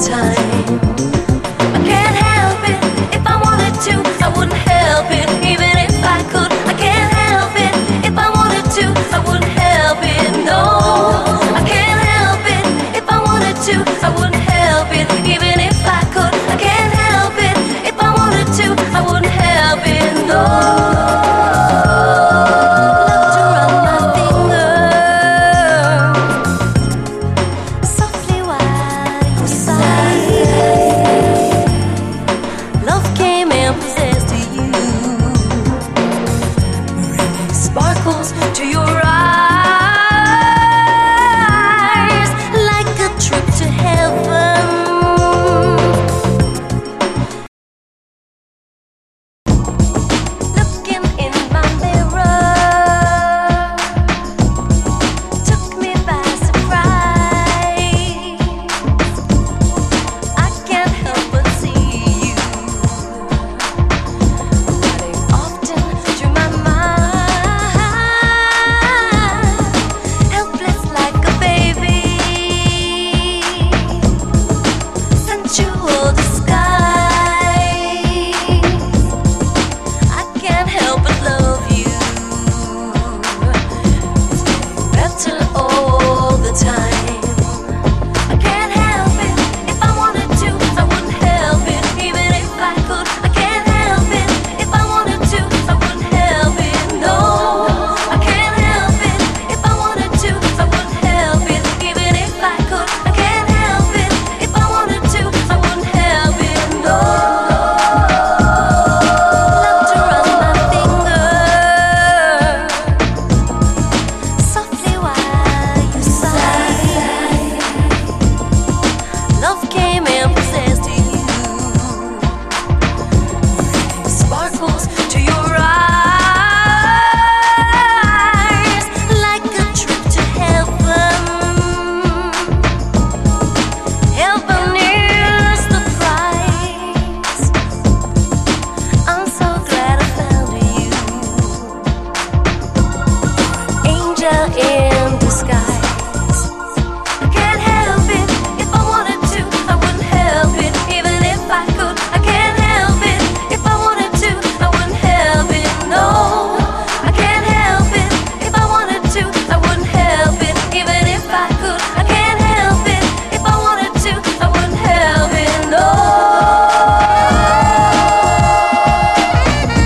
time. I can't help it. If I wanted to, I wouldn't help it. Even if I could, I can't help it. If I wanted to, I wouldn't help it. No, I can't help it. If I wanted to, I wouldn't help it. Even